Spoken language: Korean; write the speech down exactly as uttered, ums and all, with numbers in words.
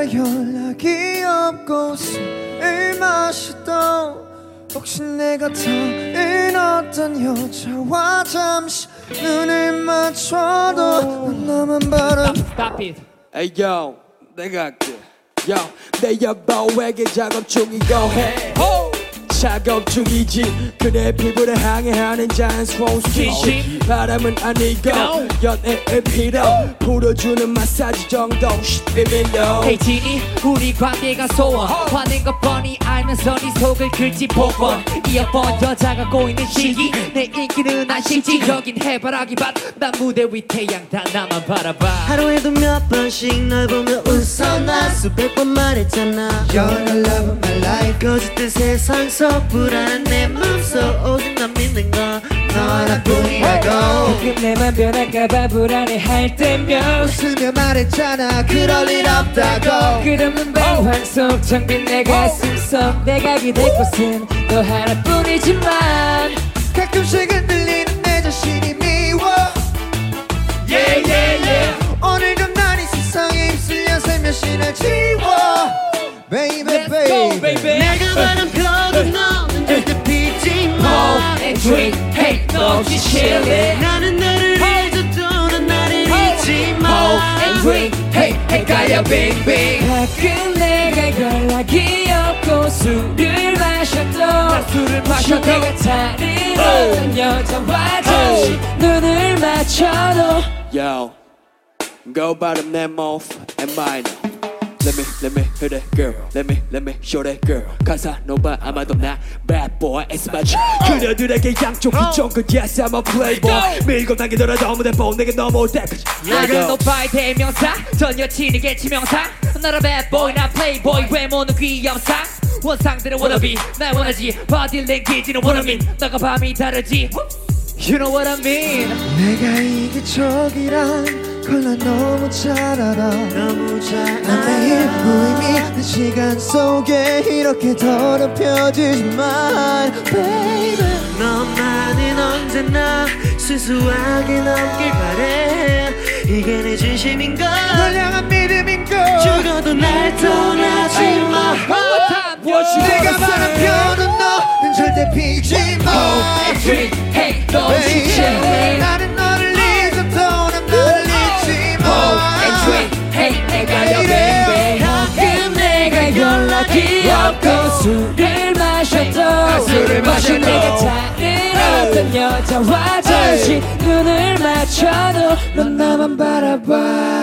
내가 연락이 없고 술을 마셔도 혹시 내가 다른 어떤 여자와 잠시 눈을 맞춰도 넌 나만 바라. Hey yo, 내가 할게. Yo, 내 여보에게 작업 중이고 해. 작업 중이지. 그대 피부를 항해하는 자연스러운 스킨십. 바람은 아니고 연애의 필요. 풀어주는 마사지 정도. 비밀로. Hey 지니 우리 관계가 소원. 화낸 것 뻔히 알면서 네 속을 긁지 복권. 이어폰 여자가 꼬이는 시기. 내 인기는 안 실질적인 해바라기밭. 난 무대 위 태양 다 나만 바라봐. 하루에도 몇 번씩 널 보며 웃어 나 수백 번 말했잖아 You're the love of my life. 거짓된 세상 속 불안한 내 맘속 오직 난 믿는 건 너 하나뿐이라고. 가끔 내맘 변할까봐 불안해할 때면 웃으며 말했잖아 그럴 일 없다고. 끝없는 방황 속 정든 내 가슴 속 내가 기댈 곳은 너 하나뿐이지만 가끔씩 흔들리는 내 자신이 미워. Yeah yeah yeah. 오늘도 난 이 세상에 입술려 살며시 날 지워. Baby Let's go baby. baby. 내가 바람 펴도 너는 절대 피지 마. Smoke and drink, hey, 너 없이 chillin'. 나는 너를 잊어도 넌 나를 잊지 마. Smoke and drink, hey, 헷갈려 bing bing. 가끔 내가 연락이 없고 술을 마셔도 술을 마셔도 내가 다른 어떤 여자와 잠시 눈을 맞춰도 Yo, go bottom 내 mouth and mine. Let me, let me hear that girl. Let me, let me show that girl. Casanova 아마도 나 bad boy it's my job. 그녀들에게 양쪽 이쪽 그 yes I'm a playboy. 밀고 당기더라도 무대 보 내게 넘어올 때까지. 나는 오빠의 대명사 전 여친에게 치명사. 나라 bad boy 나 playboy 외모는 귀염상. 원상들은 wannabe 날 원하지 body language는 원어민. 너가 밤이 다르지 You know what I mean. 내가 이기적이란 걸 난 너무 잘 알아. 너무 잘 난 매일 무의미한 시간 속에 이렇게 더럽혀지지만 baby 너만은 언제나 순수하게 넘길 바래. 이게 내 진심인걸 널 향한 믿음인걸. 죽어도 날 떠나지 마. 내가 바람 펴도 너는 절대 피지 마. Hey, 너 Baby, 지쳐 나는 너를 잊어도 난 너를 잊지 마. Hey, 헷갈려 baby. 가끔 내가 연락이 없고 술을 마셔도 술을 마셔도 내가 다른 어떤 여자와 잠시 눈을 맞춰도 넌 나만 바라봐.